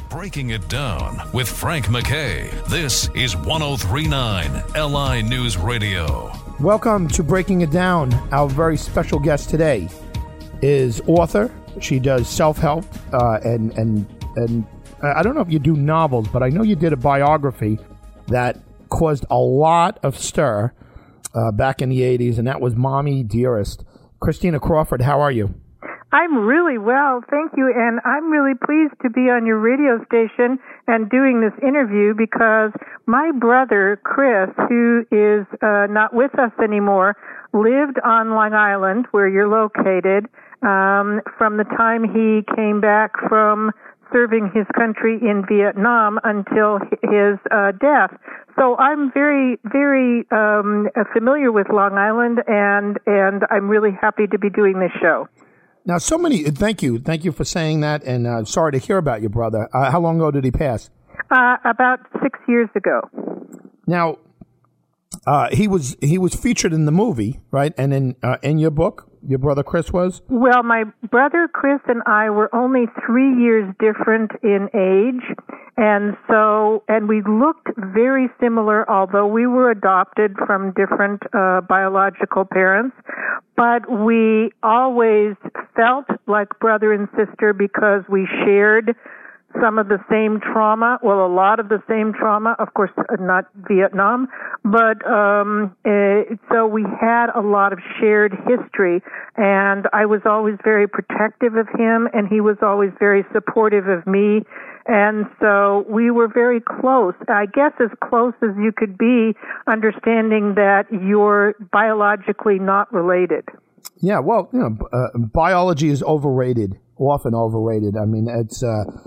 Breaking It Down with Frank McKay. This is 103.9 LI News Radio. Welcome to Breaking It Down. Our very special guest today is author. She does self-help and I don't know if you do novels, but I know you did a biography that caused a lot of stir back in the 80s, and that was Mommy Dearest. Christina Crawford, how are you? I'm really well, thank you, and I'm really pleased to be on your radio station and doing this interview because my brother, Chris, who is not with us anymore, lived on Long Island, where you're located, from the time he came back from serving his country in Vietnam until his death. So I'm very, very familiar with Long Island, and I'm really happy to be doing this show. Now, thank you for saying that, and sorry to hear about your brother. How long ago did he pass? About 6 years ago. Now, he was featured in the movie, right? And in your book, your brother Chris was? Well, my brother Chris and I were only 3 years different in age, and we looked very similar, although we were adopted from different biological parents. But we always felt like brother and sister because we shared some of the same trauma, well, a lot of the same trauma, of course, not Vietnam, but so we had a lot of shared history, and I was always very protective of him, and he was always very supportive of me, and so we were very close, I guess as close as you could be, understanding that you're biologically not related. Yeah, well, biology is overrated, often overrated. I mean, it's...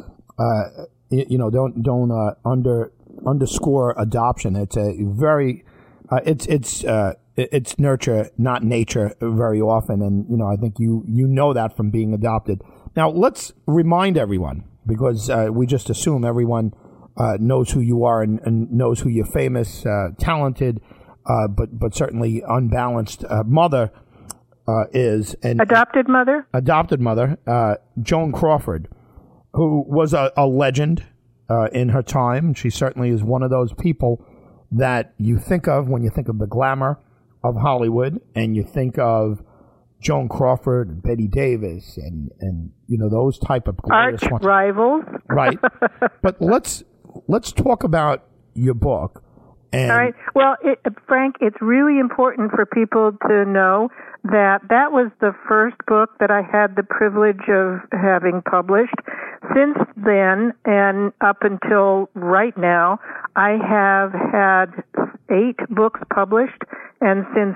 don't underscore adoption. It's a very, it's nurture, not nature, very often, and I think you know that from being adopted. Now let's remind everyone, because we just assume everyone knows who you are and knows who your famous, talented, but certainly unbalanced mother is. And adopted mother, Joan Crawford, who was a legend in her time. She certainly is one of those people that you think of when you think of the glamour of Hollywood, and you think of Joan Crawford and Bette Davis and those type of glorious arch rivals. Right. But let's talk about your book. And all right. Well, Frank, it's really important for people to know that was the first book that I had the privilege of having published. Since then, and up until right now, I have had 8 books published, and since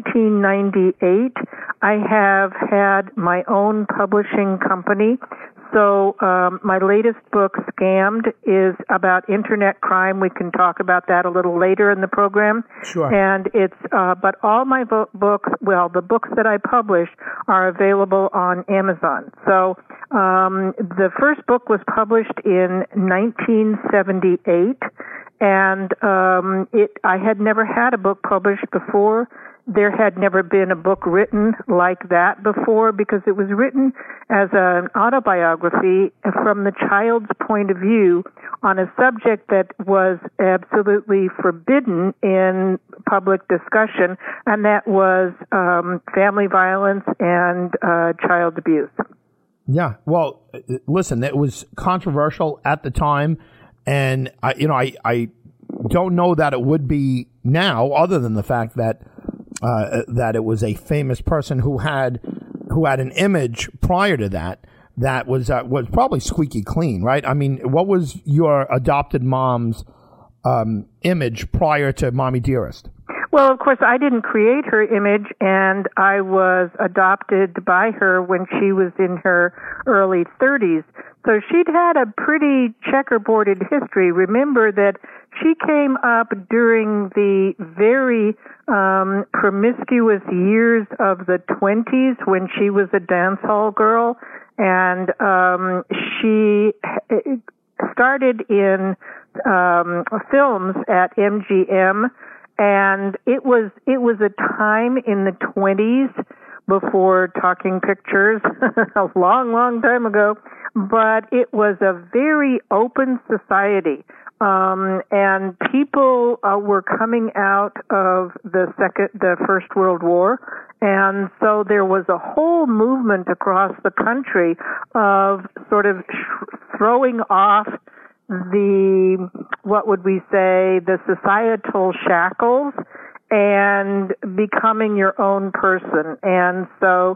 1998, I have had my own publishing company. So my latest book, Scammed, is about internet crime. We can talk about that a little later in the program. Sure. And it's but all my books, well, the books that I publish are available on Amazon. So the first book was published in 1978, and I had never had a book published before. There had never been a book written like that before, because it was written as an autobiography from the child's point of view on a subject that was absolutely forbidden in public discussion, and that was family violence and child abuse. Yeah, well, listen, it was controversial at the time, and I don't know that it would be now, other than the fact that it was a famous person who had an image prior to that was probably squeaky clean, right? I mean, what was your adopted mom's image prior to Mommy Dearest? Well, of course, I didn't create her image, and I was adopted by her when she was in her early 30s. So she'd had a pretty checkerboarded history. Remember that she came up during the very promiscuous years of the 20s when she was a dance hall girl, and she started in films at MGM. And it was a time in the 20s before talking pictures a long, long time ago. But it was a very open society. And people were coming out of the First World War, and so there was a whole movement across the country of sort of throwing off the societal shackles and becoming your own person. And so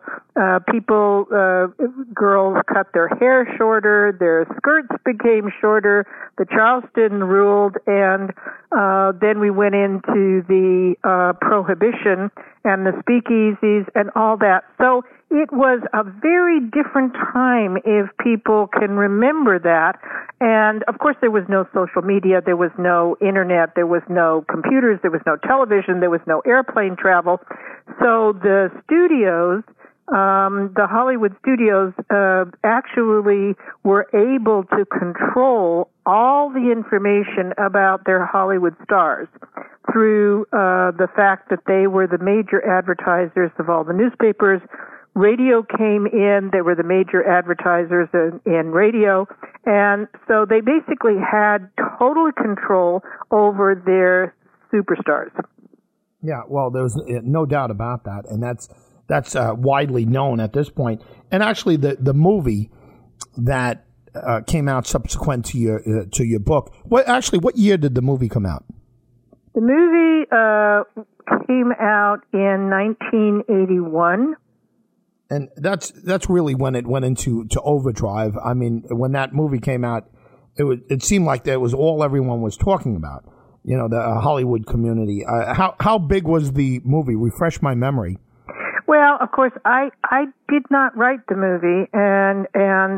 girls cut their hair shorter, their skirts became shorter, the Charleston ruled, and then we went into the Prohibition and the speakeasies and all that. So it was a very different time, if people can remember that. And, of course, there was no social media, there was no internet, there was no computers, there was no television, there was no airplane travel. So the studios, the Hollywood studios, actually were able to control all the information about their Hollywood stars through the fact that they were the major advertisers of all the newspapers. Radio came in, they were the major advertisers in radio, and so they basically had total control over their superstars. Yeah, well, there's no doubt about that, and that's widely known at this point. And actually, the movie that came out subsequent to your book, what year did the movie come out? The movie came out in 1981. And that's really when it went into overdrive. I mean, when that movie came out, it seemed like that was all everyone was talking about. You know, the Hollywood community. How big was the movie? Refresh my memory. Well, of course, I did not write the movie, and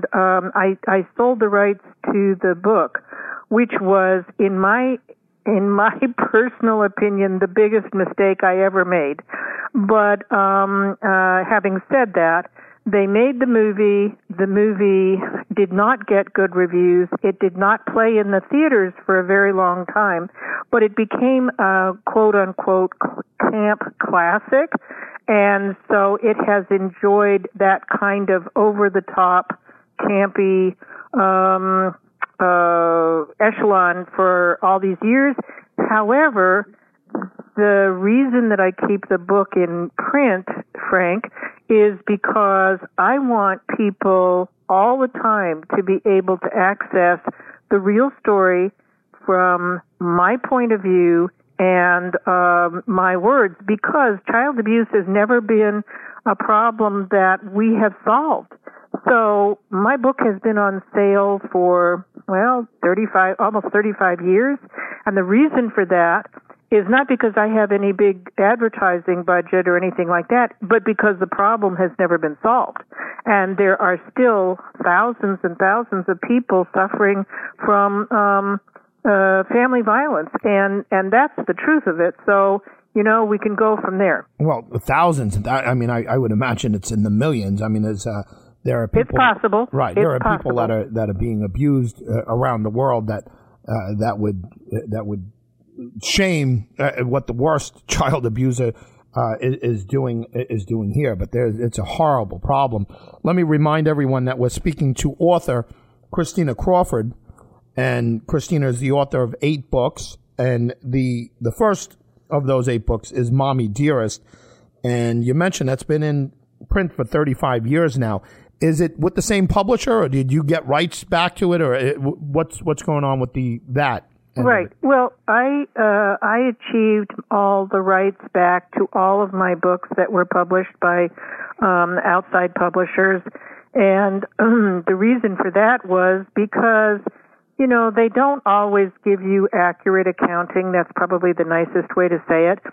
I sold the rights to the book, which was in my personal opinion, the biggest mistake I ever made. But having said that, they made the movie. The movie did not get good reviews. It did not play in the theaters for a very long time, but it became a quote-unquote camp classic, and so it has enjoyed that kind of over-the-top, campy echelon for all these years. However, the reason that I keep the book in print, Frank, is because I want people all the time to be able to access the real story from my point of view and my words, because child abuse has never been a problem that we have solved. So my book has been on sale for, almost 35 years. And the reason for that is not because I have any big advertising budget or anything like that, but because the problem has never been solved. And there are still thousands and thousands of people suffering from family violence. And that's the truth of it. So, we can go from there. Well, thousands. I mean, I would imagine it's in the millions. I mean, there are people. It's possible. Right. There are people that are being abused around the world that would shame what the worst child abuser is doing here. But it's a horrible problem. Let me remind everyone that we're speaking to author Christina Crawford, and Christina is the author of 8 books, and the first of those 8 books is Mommy Dearest, and you mentioned that's been in print for 35 years now. Is it with the same publisher, or did you get rights back to it, or what's going on with that? Right. Well, I achieved all the rights back to all of my books that were published by outside publishers, and the reason for that was because they don't always give you accurate accounting. That's probably the nicest way to say it.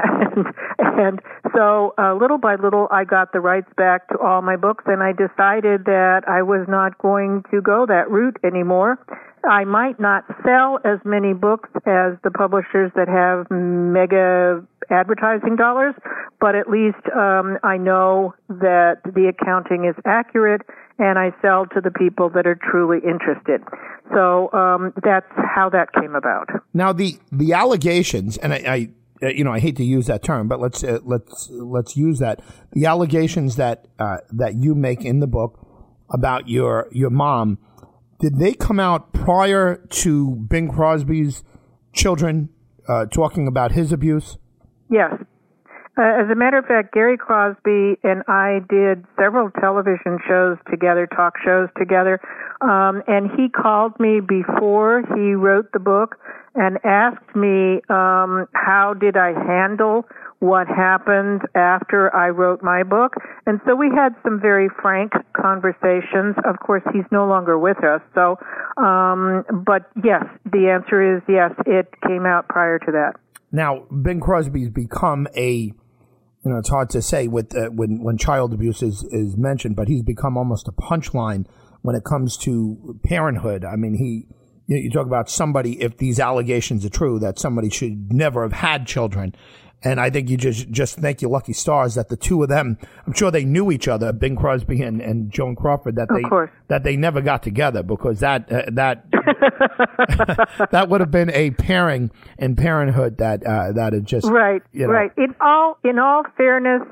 And so little by little, I got the rights back to all my books, and I decided that I was not going to go that route anymore. I might not sell as many books as the publishers that have mega advertising dollars, but at least I know that the accounting is accurate, and I sell to the people that are truly interested. So that's how that came about. Now, the allegations, and I hate to use that term, but let's use that. The allegations that you make in the book about your mom, did they come out prior to Bing Crosby's children talking about his abuse? Yes. As a matter of fact, Gary Crosby and I did several television shows together, talk shows together, and he called me before he wrote the book and asked me how did I handle what happened after I wrote my book. And so we had some very frank conversations. Of course, he's no longer with us. So, but yes, the answer is yes, it came out prior to that. Now, Bing Crosby's become it's hard to say with when child abuse is mentioned, but he's become almost a punchline when it comes to parenthood. I mean, you talk about somebody, if these allegations are true, that somebody should never have had children. And I think you just thank your lucky stars that the two of them, I'm sure they knew each other, Bing Crosby and Joan Crawford, that they never got together, because that that would have been a pairing in parenthood that is just right. Right. In all fairness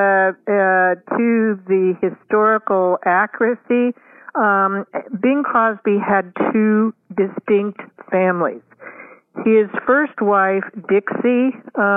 to the historical accuracy, Bing Crosby had two distinct families. His first wife, Dixie,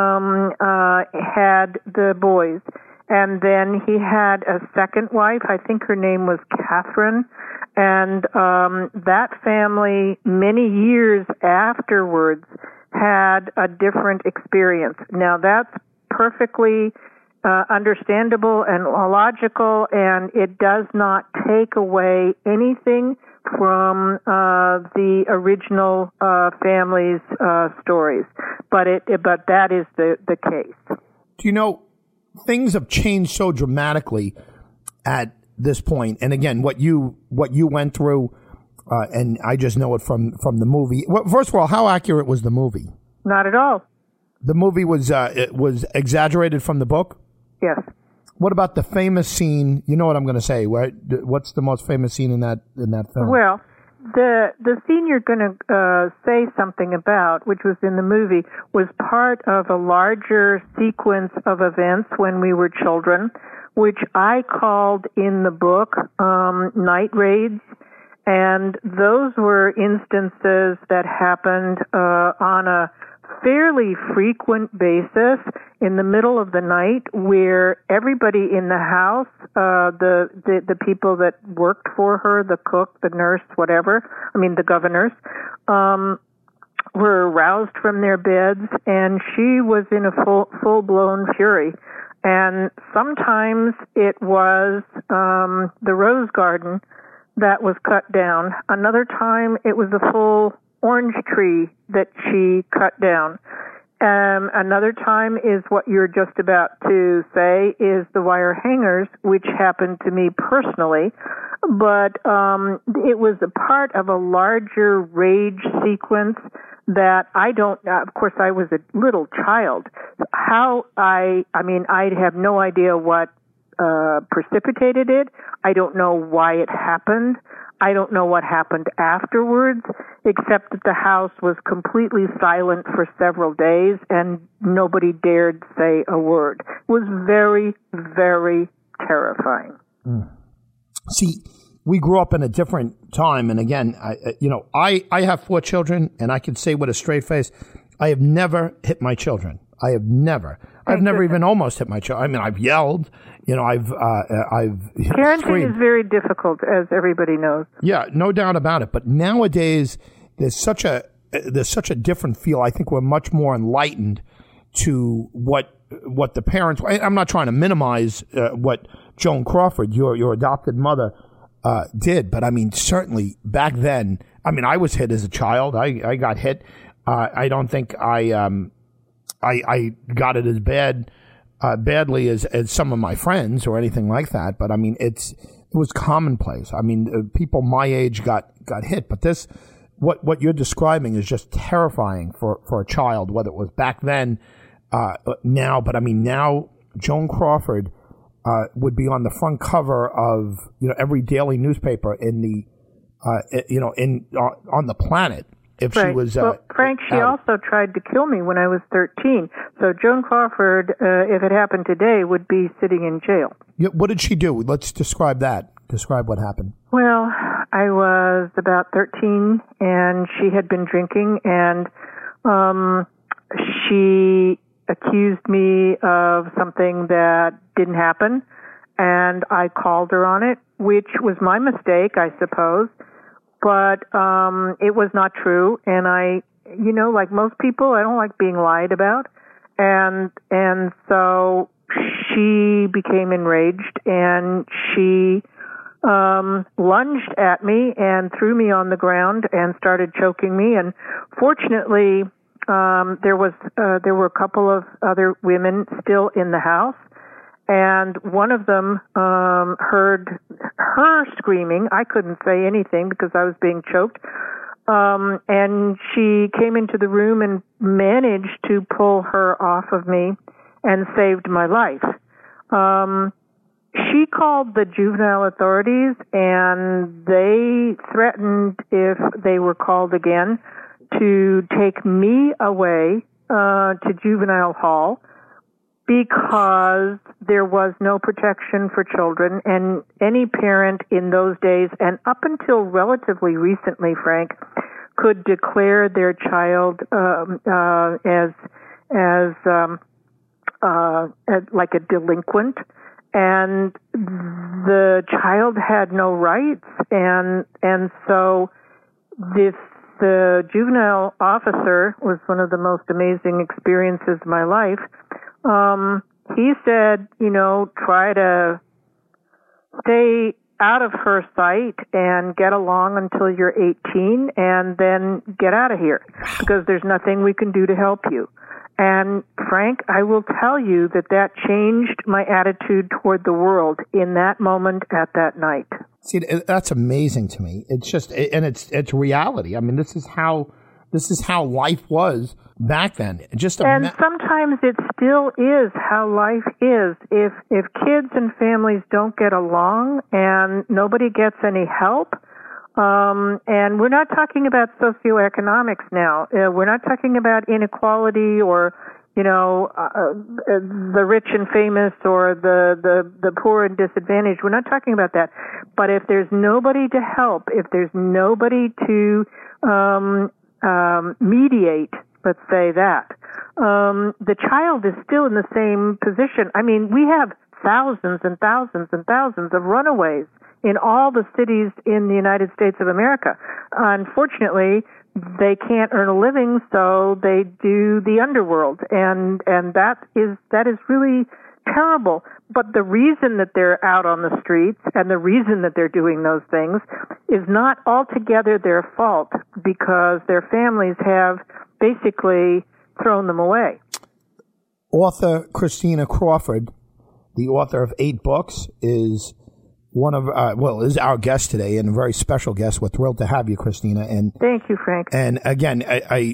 had the boys, and then he had a second wife. I think her name was Catherine, and that family, many years afterwards, had a different experience. Now, that's perfectly understandable and logical, and it does not take away anything from the original family's stories, but that is the case. Do you know, things have changed so dramatically at this point, and again, what you went through, and I just know it from the movie. Well, first of all, how accurate was the movie? Not at all. The movie was exaggerated from the book? Yes. What about the famous scene? You know what I'm going to say, right? What's the most famous scene in that film? Well, the scene you're going to say something about, which was in the movie, was part of a larger sequence of events when we were children, which I called in the book night raids. And those were instances that happened on a fairly frequent basis in the middle of the night, where everybody in the house, the people that worked for her, the cook, the nurse, whatever, the governors, were roused from their beds, and she was in a full-blown fury. And sometimes it was the rose garden that was cut down. Another time it was a full orange tree that she cut down. Another time is what you're just about to say, is the wire hangers, which happened to me personally, but it was a part of a larger rage sequence that of course I was a little child. I have no idea what precipitated it. I don't know why it happened. I don't know what happened afterwards, except that the house was completely silent for several days and nobody dared say a word. It was very, very terrifying. See, we grew up in a different time, and again, I have 4 children, and I can say with a straight face, I have never hit my children. I've never even almost hit my child. I mean, I've yelled. I've parenting screamed. is very difficult, as everybody knows. Yeah, no doubt about it. But nowadays, there's such a different feel. I think we're much more enlightened to what the parents. I'm not trying to minimize what Joan Crawford, your adopted mother, did, but I mean, certainly back then. I mean, I was hit as a child. I got hit. I don't think I got it as badly as some of my friends or anything like that. But I mean, it was commonplace. I mean, people my age got hit. But what you're describing is just terrifying for a child, whether it was back then, now. But I mean, now Joan Crawford would be on the front cover of every daily newspaper in the on the planet. if she was. Well, Frank, she also tried to kill me when I was 13. So Joan Crawford, if it happened today, would be sitting in jail. Yeah, what did she do? Let's describe that. Describe what happened. Well, I was about 13, and she had been drinking, and she accused me of something that didn't happen, and I called her on it, which was my mistake, I suppose, but it was not true, and I, like most people, I don't like being lied about, and so she became enraged, and she lunged at me and threw me on the ground and started choking me, and fortunately, there were a couple of other women still in the house, and one of them heard her screaming. I couldn't say anything because I was being choked, and she came into the room and managed to pull her off of me and saved my life. She called the juvenile authorities, and they threatened, if they were called again, to take me away to juvenile hall because there was no protection for children, and any parent in those days, and up until relatively recently, Frank, could declare their child as like a delinquent, and the child had no rights, and so the juvenile officer was one of the most amazing experiences of my life. He said, try to stay out of her sight and get along until you're 18 and then get out of here because there's nothing we can do to help you. And Frank, I will tell you that changed my attitude toward the world in that moment at that night. See, that's amazing to me. It's just, and it's reality. I mean, this is how life was back then. And sometimes it still is how life is. If kids and families don't get along and nobody gets any help, and we're not talking about socioeconomics now. We're not talking about inequality or, the rich and famous or the poor and disadvantaged. We're not talking about that. But if there's nobody to help, if there's nobody to mediate, let's say that, the child is still in the same position. I mean, we have thousands and thousands and thousands of runaways in all the cities in the United States of America. Unfortunately, they can't earn a living, so they do the underworld, and that is really terrible. But the reason that they're out on the streets and the reason that they're doing those things is not altogether their fault because their families have basically thrown them away. Author Christina Crawford, the author of 8 books, is one of is our guest today, and a very special guest. We're thrilled to have you, Christina. And thank you, Frank. And again, I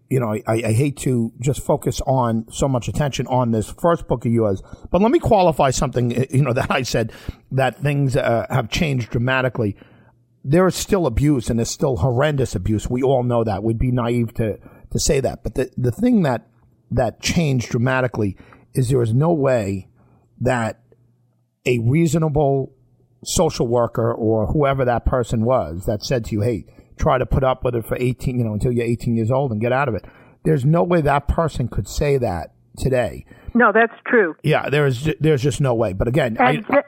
hate to just focus on so much attention on this first book of yours, but let me qualify something, that I said that things have changed dramatically. There is still abuse, and there's still horrendous abuse. We all know that. We'd be naive to say that. But the thing that changed dramatically is there is no way that a reasonable social worker or whoever that person was that said to you, hey, try to put up with it for 18, until you're 18 years old and get out of it. There's no way that person could say that today. No, that's true. Yeah, there's just no way. But again,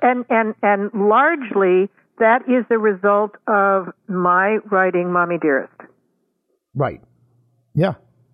and largely that is the result of my writing Mommy Dearest. Right. Yeah.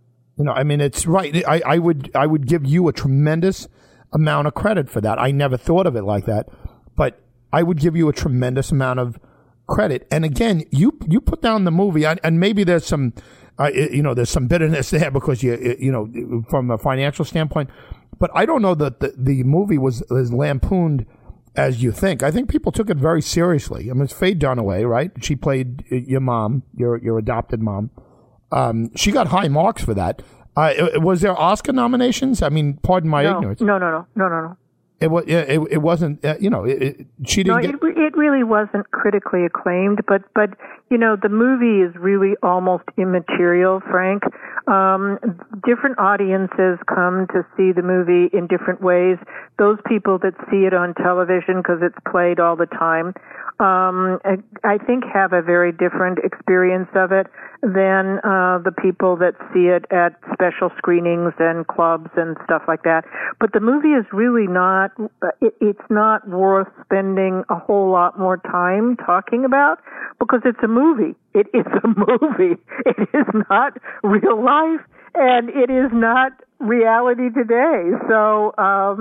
It's right. I would give you a tremendous amount of credit for that. I never thought of it like that, but I would give you a tremendous amount of credit. And again, you put down the movie, and maybe there's some, there's some bitterness there because you from a financial standpoint. But I don't know that the movie was as lampooned as you think. I think people took it very seriously. I mean, it's Faye Dunaway, right? She played your mom, your adopted mom. She got high marks for that. Was there Oscar nominations? I mean, pardon my ignorance. No. It wasn't. She didn't. No, it really wasn't critically acclaimed, but the movie is really almost immaterial, Frank. Different audiences come to see the movie in different ways. Those people that see it on television because it's played all the time, I think have a very different experience of it than the people that see it at special screenings and clubs and stuff like that. But the movie is really not. It's not worth spending a whole lot more time talking about because it's a movie. It is a movie. It is not real life, and it is not reality today. So,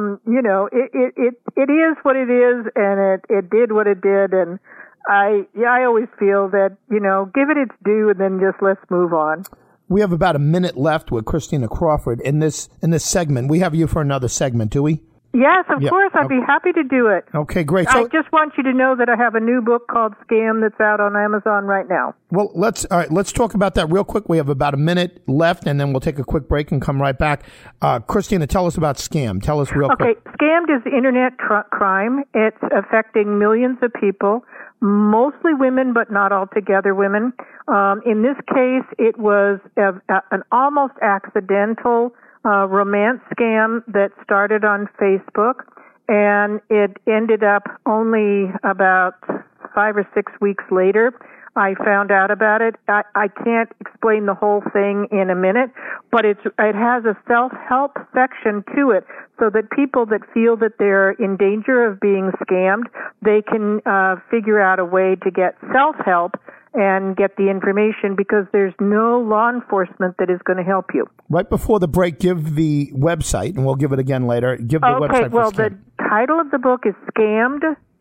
it is what it is, and it did what it did, and I always feel that, give it its due and then just let's move on. We have about a minute left with Christina Crawford in this segment. We have you for another segment, do we? Yes, of course. I'd be happy to do it. Okay, great. I just want you to know that I have a new book called Scam that's out on Amazon right now. Well, let's talk about that real quick. We have about a minute left, and then we'll take a quick break and come right back. Christina, tell us about Scam. Tell us real quick. Okay, Scammed is internet crime. It's affecting millions of people, mostly women, but not altogether women. In this case, it was an almost accidental romance scam that started on Facebook, and it ended up only about 5 or 6 weeks later. I found out about it. I can't explain the whole thing in a minute, but it has a self-help section to it so that people that feel that they're in danger of being scammed, they can figure out a way to get self-help and get the information because there's no law enforcement that is going to help you. Right before the break, give the website, and we'll give it again later. Give the website. Okay, well, the title of the book is Scammed,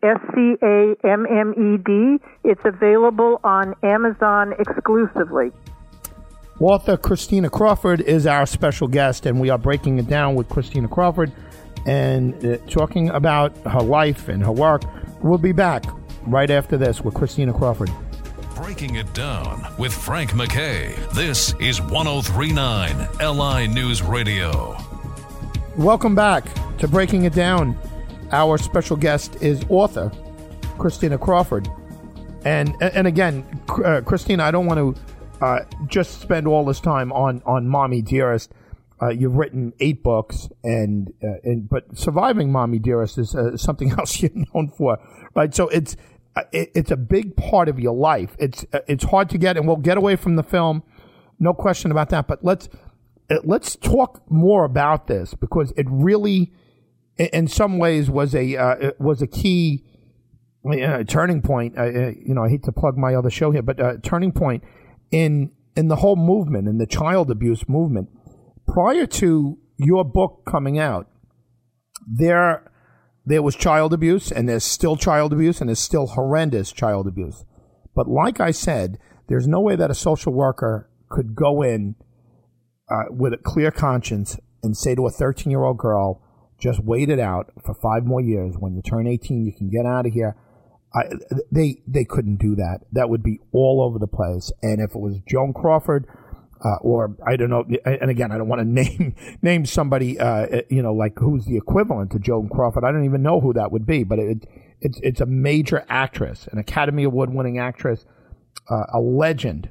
SCAMMED. It's available on Amazon exclusively. Author Christina Crawford is our special guest, and we are breaking it down with Christina Crawford and talking about her life and her work. We'll be back right after this with Christina Crawford. Breaking it down with Frank McKay. This is 103.9 LI News Radio. Welcome back to Breaking It Down. Our special guest is author Christina Crawford. And again, Christina, I don't want to just spend all this time on Mommy Dearest. You've written 8 books, but surviving Mommy Dearest is something else you're known for, right? So it's a big part of your life. It's hard to get, and we'll get away from the film, no question about that. But let's talk more about this because it really, in some ways, was a key turning point. I hate to plug my other show here, but turning point in the whole movement, in the child abuse movement. Prior to your book coming out, there was child abuse, and there's still child abuse, and there's still horrendous child abuse. But like I said, there's no way that a social worker could go in with a clear conscience and say to a 13-year-old girl, just wait it out for 5 more years. When you turn 18, you can get out of here. They couldn't do that. That would be all over the place. And if it was Joan Crawford, or I don't know, and again, I don't want to name somebody, like who's the equivalent to Joan Crawford. I don't even know who that would be, but it's a major actress, an Academy Award-winning actress, a legend,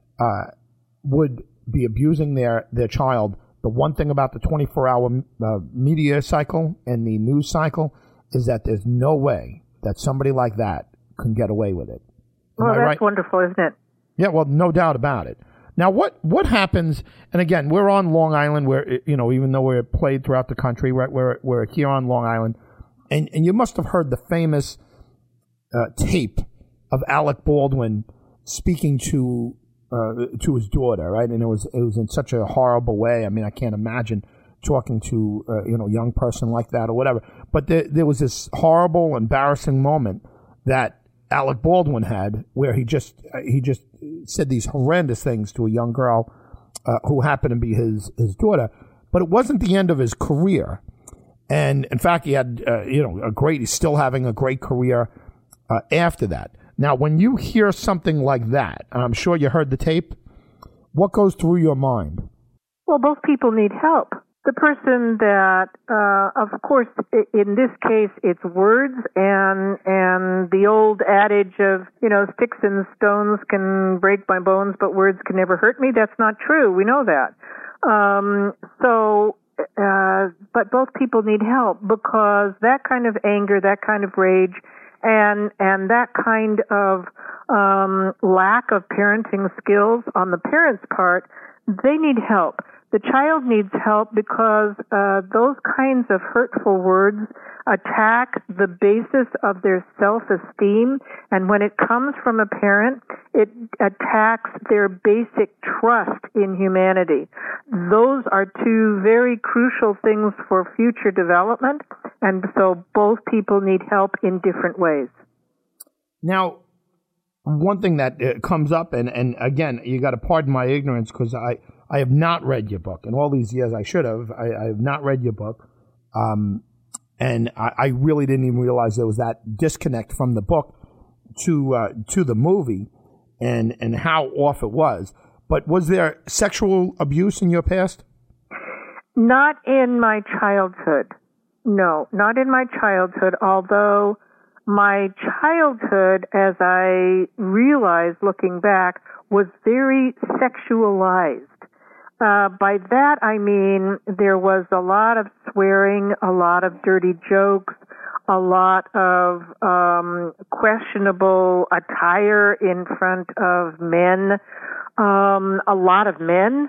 would be abusing their child. The one thing about the 24-hour media cycle and the news cycle is that there's no way that somebody like that can get away with it. Well, that's right? Wonderful, isn't it? Yeah, well, no doubt about it. Now, what happens? And again, we're on Long Island, where even though we're played throughout the country, right? We're here on Long Island, and you must have heard the famous tape of Alec Baldwin speaking to his daughter, right? And it was in such a horrible way. I mean, I can't imagine talking to a young person like that or whatever. But there was this horrible, embarrassing moment that Alec Baldwin had, where he just said these horrendous things to a young girl who happened to be his daughter. But it wasn't the end of his career, and in fact, he had he's still having a great career after that. Now, when you hear something like that, and I'm sure you heard the tape, what goes through your mind? Well, both people need help. The person that, of course, in this case, it's words and the old adage of, sticks and stones can break my bones, but words can never hurt me. That's not true. We know that. But both people need help, because that kind of anger, that kind of rage, and that kind of lack of parenting skills on the parent's part, they need help. The child needs help because those kinds of hurtful words attack the basis of their self-esteem, and when it comes from a parent, it attacks their basic trust in humanity. Those are two very crucial things for future development, and so both people need help in different ways. Now, one thing that comes up, and again, you got to pardon my ignorance, because I have not read your book. In all these years, I should have. I have not read your book. And I really didn't even realize there was that disconnect from the book to the movie and how off it was. But was there sexual abuse in your past? Not in my childhood. No, not in my childhood, although my childhood, as I realized looking back, was very sexualized. By that I mean there was a lot of swearing, a lot of dirty jokes, a lot of questionable attire in front of men, a lot of men,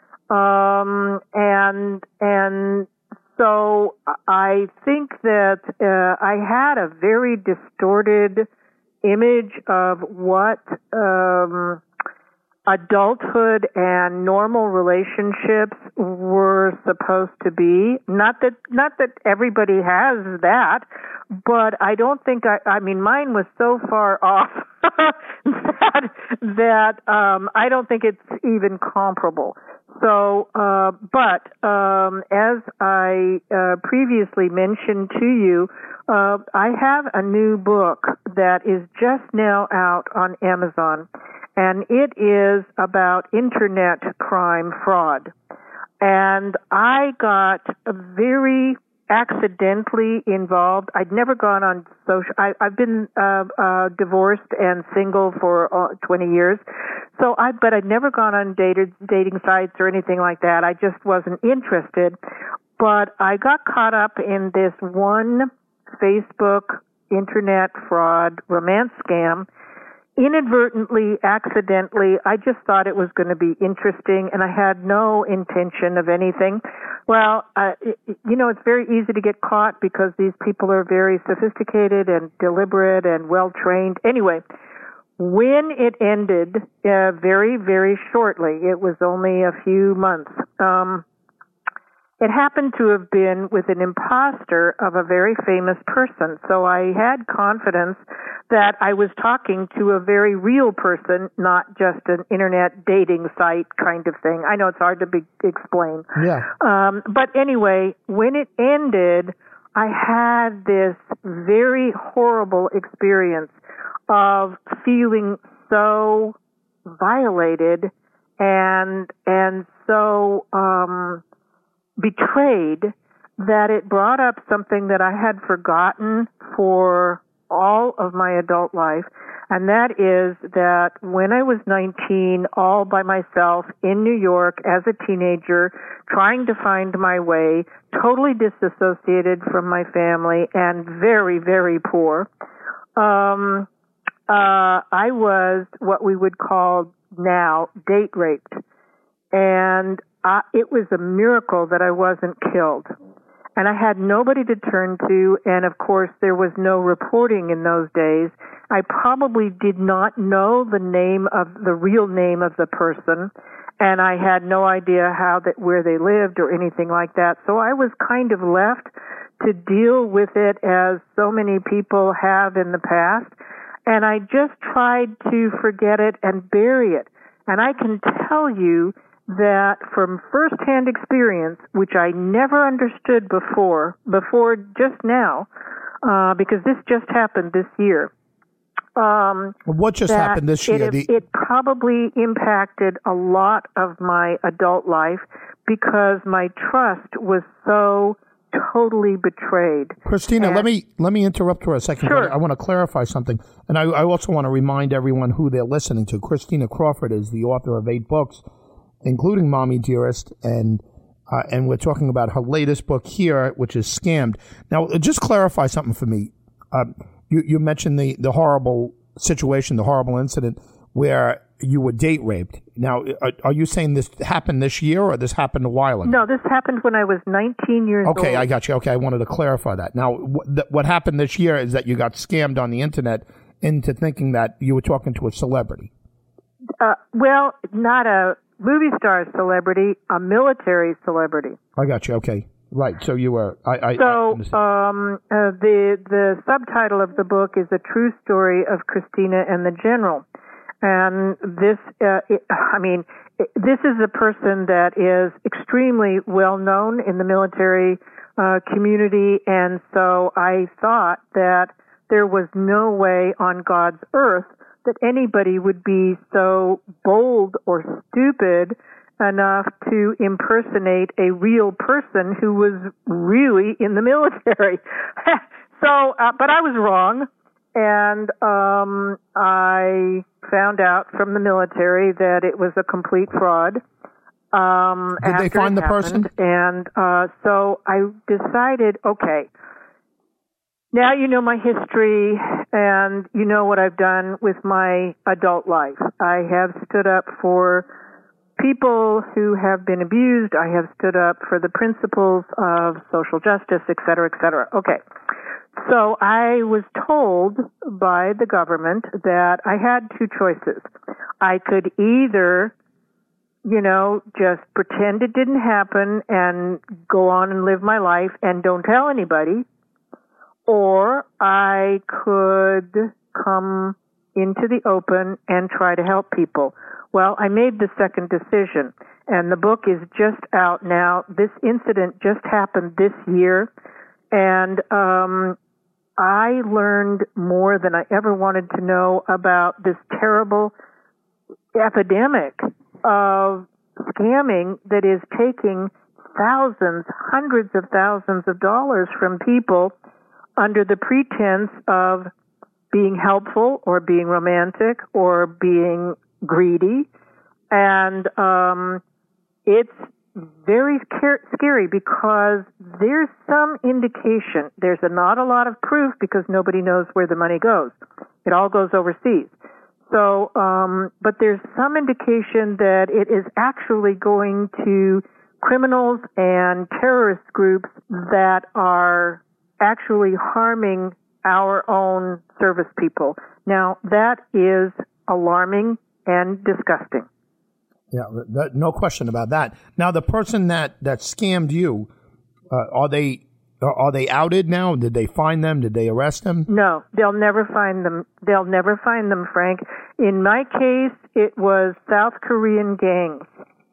and so I think that I had a very distorted image of what adulthood and normal relationships were supposed to be. Not that everybody has that, but I don't think I mean mine was so far off that I don't think it's even comparable. So, but as I previously mentioned to you, I have a new book that is just now out on Amazon, and it is about internet crime fraud. And I got very accidentally involved. I'd never gone on social. I've been divorced and single for 20 years. But I'd never gone on dating sites or anything like that. I just wasn't interested. But I got caught up in this one Facebook internet fraud romance scam. Inadvertently, accidentally, I just thought it was going to be interesting, and I had no intention of anything. Well, it's very easy to get caught because these people are very sophisticated and deliberate and well-trained. Anyway, when it ended very, very shortly, it was only a few months, it happened to have been with an imposter of a very famous person. So I had confidence that I was talking to a very real person, not just an internet dating site kind of thing. I know it's hard to explain. Yeah. But anyway, when it ended, I had this very horrible experience of feeling so violated and so betrayed that it brought up something that I had forgotten for all of my adult life, and that is that when I was 19, all by myself in New York as a teenager, trying to find my way, totally disassociated from my family and very, very poor, I was what we would call now date raped. And it was a miracle that I wasn't killed. And I had nobody to turn to, and of course there was no reporting in those days. I probably did not know the real name of the person, and I had no idea where they lived or anything like that. So I was kind of left to deal with it as so many people have in the past, and I just tried to forget it and bury it. And I can tell you that from firsthand experience, which I never understood before just now, because this just happened this year. What just happened this year? It probably impacted a lot of my adult life because my trust was so totally betrayed. Christina, let me interrupt for a second. Sure. I want to clarify something, and I also want to remind everyone who they're listening to. Christina Crawford is the author of 8 books, including Mommy Dearest, and we're talking about her latest book here, which is Scammed. Now, just clarify something for me. You mentioned the horrible situation, the horrible incident where you were date raped. Now, are you saying this happened this year or this happened a while ago? No, this happened when I was 19 years old. Okay, I got you. Okay, I wanted to clarify that. Now, what happened this year is that you got scammed on the internet into thinking that you were talking to a celebrity. Well, not a movie star celebrity, a military celebrity. I got you. Okay, right. So you were. The subtitle of the book is A True Story of Christina and the General. And this, this is a person that is extremely well known in the military community, and so I thought that there was no way on God's earth that anybody would be so bold or stupid enough to impersonate a real person who was really in the military. But I was wrong. And I found out from the military that it was a complete fraud. Did they find the person? And so I decided, okay, now you know my history and you know what I've done with my adult life. I have stood up for people who have been abused. I have stood up for the principles of social justice, et cetera, et cetera. Okay. So I was told by the government that I had 2 choices. I could either, just pretend it didn't happen and go on and live my life and don't tell anybody, or I could come into the open and try to help people. Well, I made the second decision, and the book is just out now. This incident just happened this year, and I learned more than I ever wanted to know about this terrible epidemic of scamming that is taking thousands, hundreds of thousands of dollars from people under the pretense of being helpful or being romantic or being greedy. And it's very scary because there's some indication. There's not a lot of proof because nobody knows where the money goes. It all goes overseas. So, but there's some indication that it is actually going to criminals and terrorist groups that are actually harming our own service people. Now, that is alarming and disgusting. Yeah, no question about that. Now, the person that scammed you, are they outed now? Did they find them? Did they arrest them? No, they'll never find them. They'll never find them, Frank. In my case, it was South Korean gangs.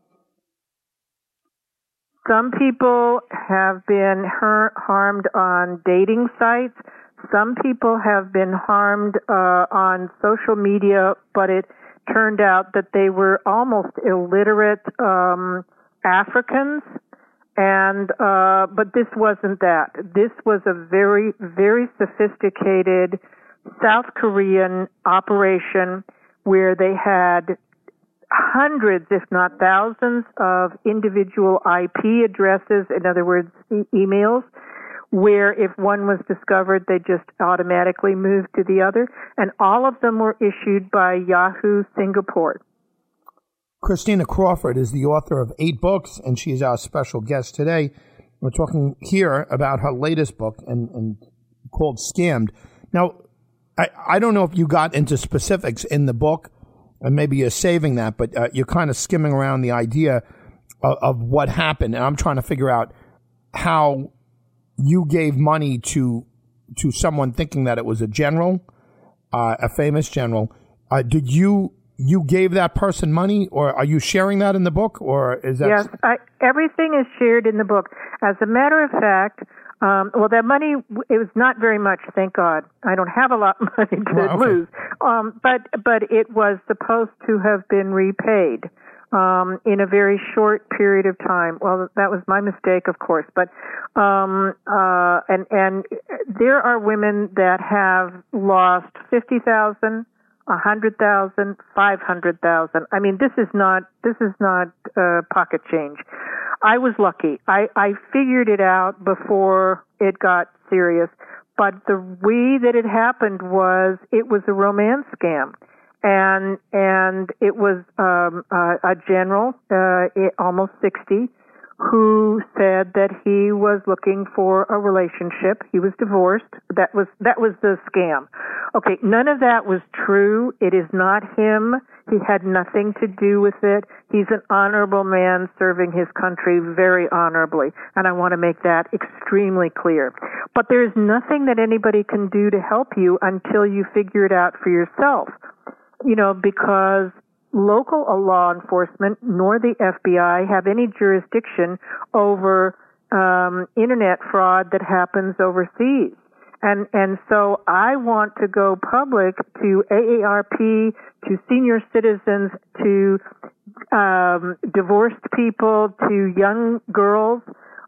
Some people have been harmed on dating sites. Some people have been harmed on social media, but it turned out that they were almost illiterate Africans, and but this wasn't that. This was a very, very sophisticated South Korean operation where they had hundreds, if not thousands, of individual IP addresses, in other words, emails, where if one was discovered, they just automatically moved to the other. And all of them were issued by Yahoo Singapore. Christina Crawford is the author of 8 books, and she's our special guest today. We're talking here about her latest book and called Scammed. Now, I don't know if you got into specifics in the book, and maybe you're saving that, but you're kind of skimming around the idea of what happened. And I'm trying to figure out how you gave money to someone thinking that it was a general, a famous general. Did you gave that person money, or are you sharing that in the book, or is that? Yes, everything is shared in the book. As a matter of fact, that money, it was not very much, thank God. I don't have a lot of money to lose. But it was supposed to have been repaid. in a very short period of time. Well, that was my mistake, of course, but and there are women that have lost 50,000, 100,000, 500,000. I mean, this is not pocket change. I was lucky. I figured it out before it got serious, but the way that it happened was it was a romance scam. And it was a general, almost 60, who said that he was looking for a relationship. He was divorced. That was the scam. Okay, none of that was true. It is not him. He had nothing to do with it. He's an honorable man serving his country very honorably, and I want to make that extremely clear. But there's nothing that anybody can do to help you until you figure it out for yourself. You know, because local law enforcement nor the FBI have any jurisdiction over internet fraud that happens overseas. And so I want to go public to AARP, to senior citizens, to divorced people, to young girls,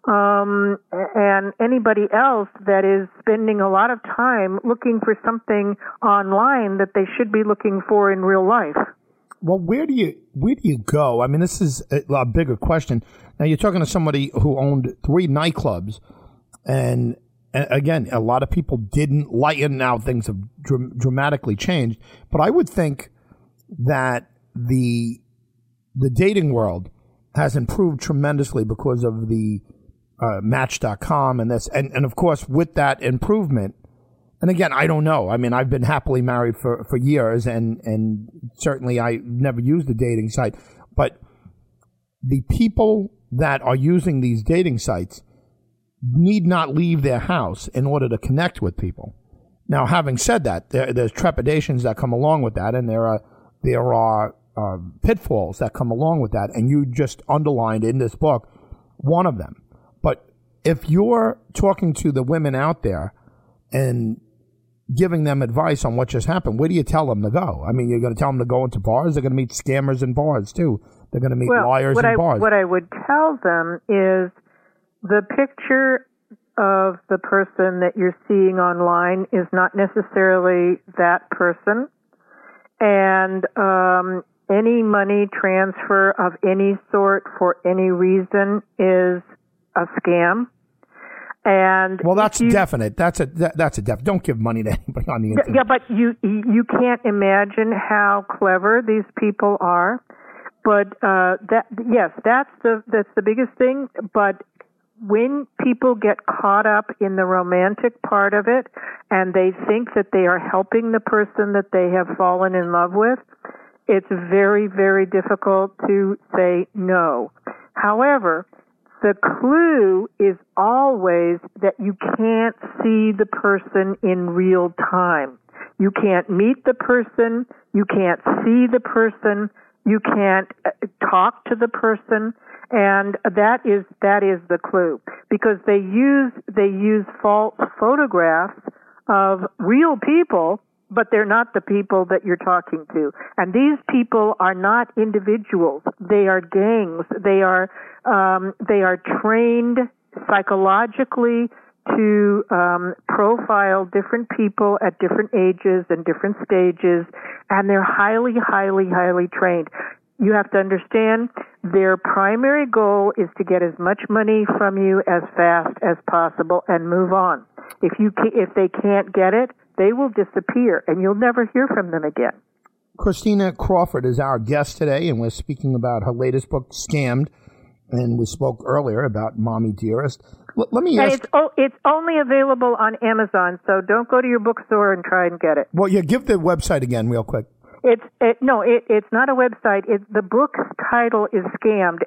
and anybody else that is spending a lot of time looking for something online that they should be looking for in real life. Well, where do you go? I mean, this is a bigger question. Now, you're talking to somebody who owned 3 nightclubs, and again, a lot of people didn't lighten. Now things have dramatically changed, but I would think that the dating world has improved tremendously because of the Match.com and this, and of course with that improvement, and again, I don't know. I mean, I've been happily married for years, and certainly I never used a dating site, but the people that are using these dating sites need not leave their house in order to connect with people. Now, having said that, there's trepidations that come along with that, and there are pitfalls that come along with that, and you just underlined in this book one of them. But if you're talking to the women out there and giving them advice on what just happened, where do you tell them to go? I mean, you're going to tell them to go into bars? They're going to meet scammers in bars, too. They're going to meet liars in bars. What I would tell them is the picture of the person that you're seeing online is not necessarily that person. And any money transfer of any sort for any reason is a scam. And well, that's definite. That's a definite. Don't give money to anybody on the internet. Yeah, but you can't imagine how clever these people are. But that's the biggest thing. But when people get caught up in the romantic part of it, and they think that they are helping the person that they have fallen in love with, it's very, very difficult to say no. However, the clue is always that you can't see the person in real time. You can't meet the person. You can't see the person. You can't talk to the person. And that is the clue, because they use false photographs of real people, but they're not the people that you're talking to. And these people are not individuals. They are gangs. They are trained psychologically to profile different people at different ages and different stages, and they're highly, highly, highly trained. You have to understand their primary goal is to get as much money from you as fast as possible and move on. If they can't get it, they will disappear, and you'll never hear from them again. Christina Crawford is our guest today, and we're speaking about her latest book, Scammed, and we spoke earlier about Mommy Dearest. Let me ask... It's only available on Amazon, so don't go to your bookstore and try and get it. Well, yeah, give the website again real quick. It's not a website. The book's title is Scammed,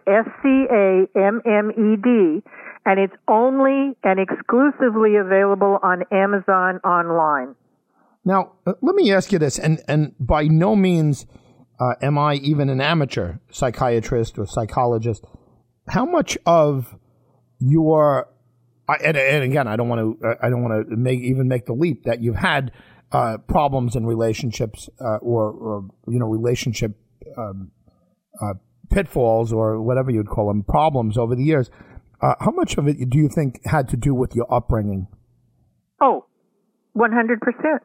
SCAMMED, and it's only and exclusively available on Amazon online. Now, let me ask you this, and by no means am I even an amateur psychiatrist or psychologist. How much of your and again, I don't want to make the leap that you've had problems in relationships or relationship pitfalls, or whatever you'd call them, problems over the years. How much of it do you think had to do with your upbringing? Oh, 100%.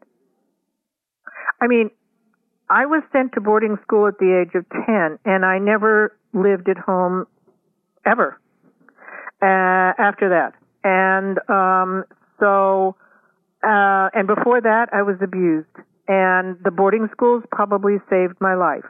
I mean, I was sent to boarding school at the age of 10, and I never lived at home ever after that. And and before that, I was abused. And the boarding schools probably saved my life.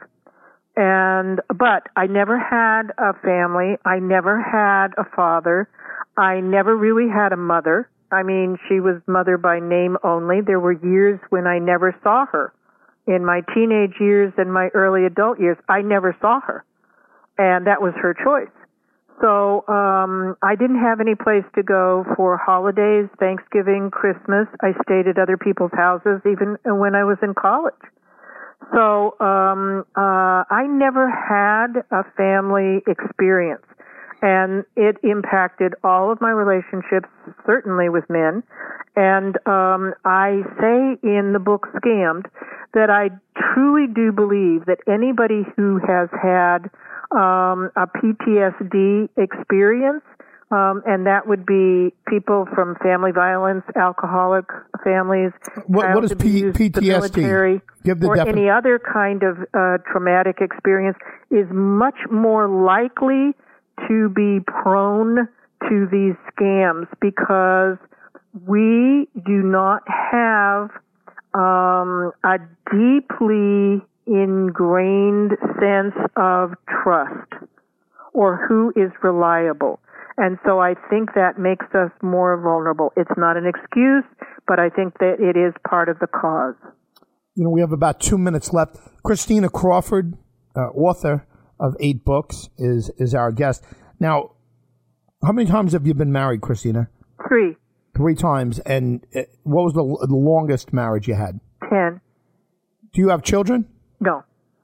But I never had a family. I never had a father. I never really had a mother. I mean, she was mother by name only. There were years when I never saw her. In my teenage years and my early adult years, I never saw her. And that was her choice. So I didn't have any place to go for holidays, Thanksgiving, Christmas. I stayed at other people's houses even when I was in college. So I never had a family experience. And it impacted all of my relationships, certainly with men. And I say in the book Scammed that I truly do believe that anybody who has had a PTSD experience, and that would be people from family violence, alcoholic families, what is PTSD? The military, or any other kind of traumatic experience, is much more likely to be prone to these scams, because we do not have a deeply ingrained sense of trust or who is reliable. And so I think that makes us more vulnerable. It's not an excuse, but I think that it is part of the cause. You know, we have about 2 minutes left. Christina Crawford, author of 8 books, is our guest. Now, how many times have you been married, Christina? 3. 3 times. And what was the longest marriage you had? 10. Do you have children? No.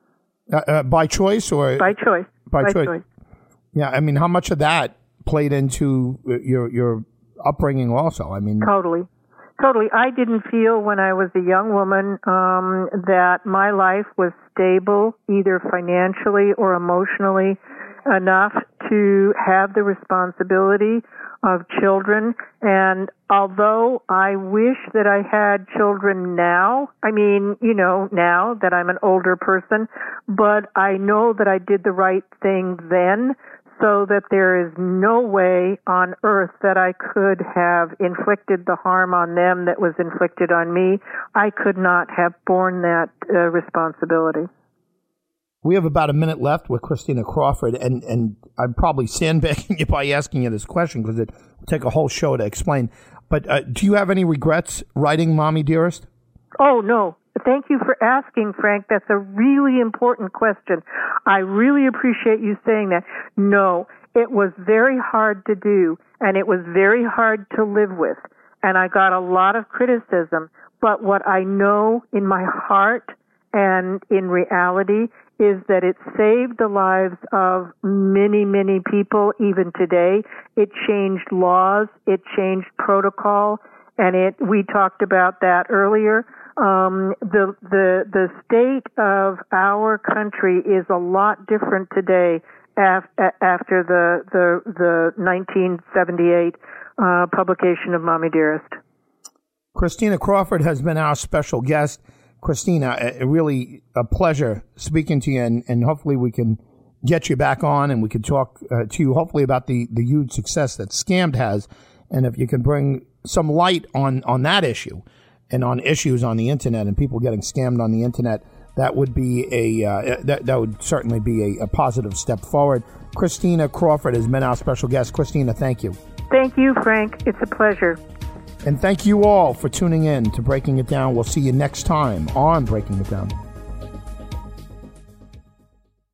By choice or? By choice. By choice. Yeah, I mean, how much of that played into your upbringing also? I mean, Totally. I didn't feel when I was a young woman that my life was stable, either financially or emotionally, enough to have the responsibility of children. And although I wish that I had children now, I mean, you know, now that I'm an older person, but I know that I did the right thing then, so that there is no way on earth that I could have inflicted the harm on them that was inflicted on me. I could not have borne that responsibility. We have about a minute left with Christina Crawford, and I'm probably sandbagging you by asking you this question because it will take a whole show to explain. But do you have any regrets writing Mommy Dearest? Oh, no. Thank you for asking, Frank. That's a really important question. I really appreciate you saying that. No, it was very hard to do, and it was very hard to live with, and I got a lot of criticism. But what I know in my heart and in reality is that it saved the lives of many, many people even today. It changed laws, it changed protocol, and we talked about that earlier. The state of our country is a lot different today after the 1978 publication of Mommy Dearest. Christina Crawford has been our special guest. Christina, really a pleasure speaking to you, and hopefully we can get you back on and we can talk to you hopefully about the huge success that Scammed has, and if you can bring some light on that issue and on issues on the internet and people getting scammed on the internet, that would be that would certainly be a positive step forward. Christina Crawford has been our special guest. Christina, thank you. Thank you, Frank. It's a pleasure. And thank you all for tuning in to Breaking It Down. We'll see you next time on Breaking It Down.